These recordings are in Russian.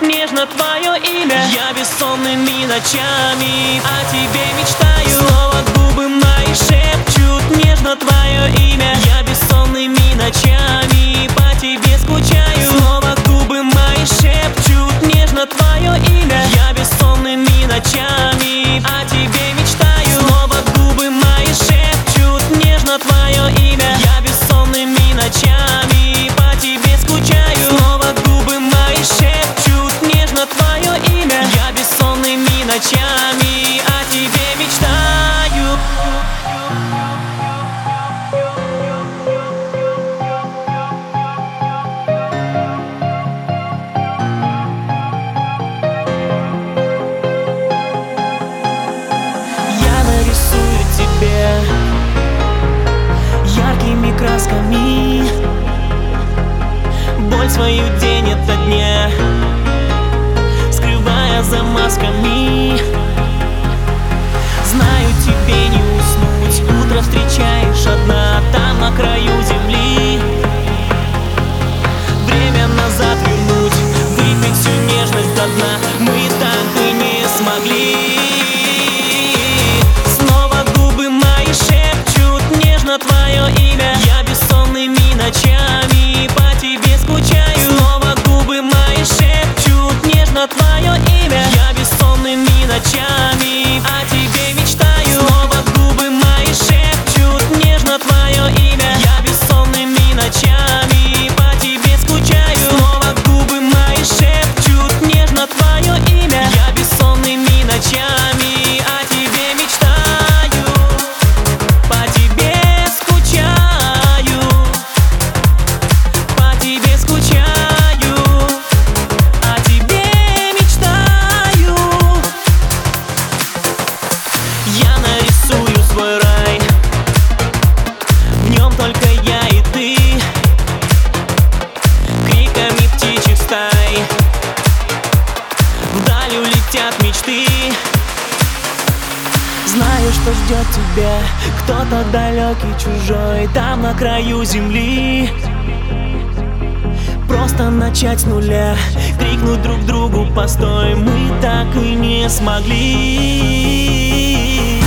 нежно твое имя. Я бессонными ночами о тебе мечтаю. Снова губы мои шепчут нежно твое имя. Я бессонными ночами по тебе скучаю. Снова губы мои шепчут нежно твое имя. Я бессонными ночами о тебе мечтаю. Снова губы мои шепчут нежно твое имя. Я бессонными ночами по тебе скучаю. Снова губы мои шепчут нежно твое имя. Я бессонными ночами о тебе мечтаю. Я нарисую тебе яркими красками боль свою день ото дня, скрывая за масками. Знаю, тебе не уснуть, утро встречаешь одна там на краю земли. Время назад вернуть, выпить всю нежность до дна мы так и не смогли. Снова губы мои шепчут нежно твое имя. Я бессонными ночами по тебе скучаю. Снова губы мои шепчут нежно твое имя. Я бессонными ночами о тебе мечтаю. Снова губы мои шепчут нежно твое имя. Я бессонными ночами по тебе скучаю. Снова губы мои шепчут нежно твое имя. Я бессонными ночами о тебе мечтаю. По тебе скучаю. По тебе скучаю. О тебе мечтаю. Я нарисую свой рай, в нем только я и ты, криками птичьих стай вдаль улетят мечты. Знаю, что ждет тебя кто-то далекий, чужой, там на краю земли. Просто начать с нуля, крикнуть друг другу постой, мы так и не смогли.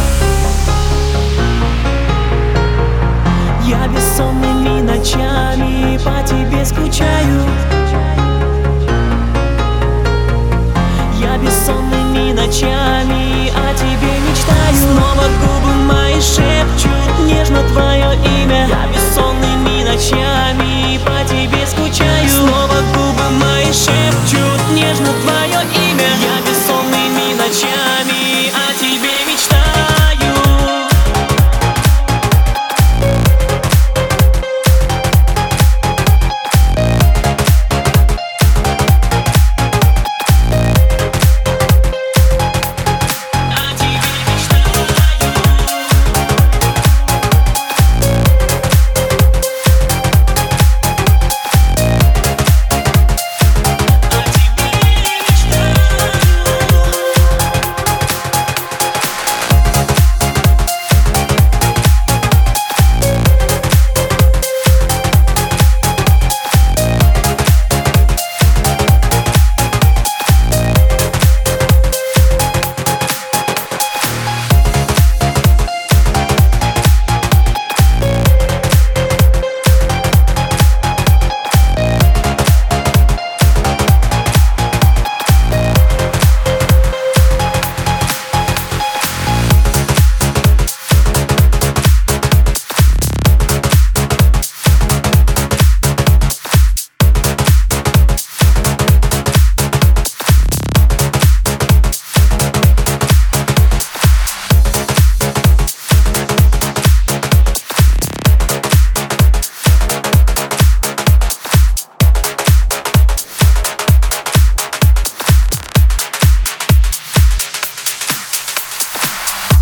Я бессонными ночами по тебе скучаю. Я бессонными ночами о тебе мечтаю. Снова губы мои шепчут нежно твое имя. Я бессонными ночами по тебе скучаю. Снова губы мои шепчут нежно твое имя.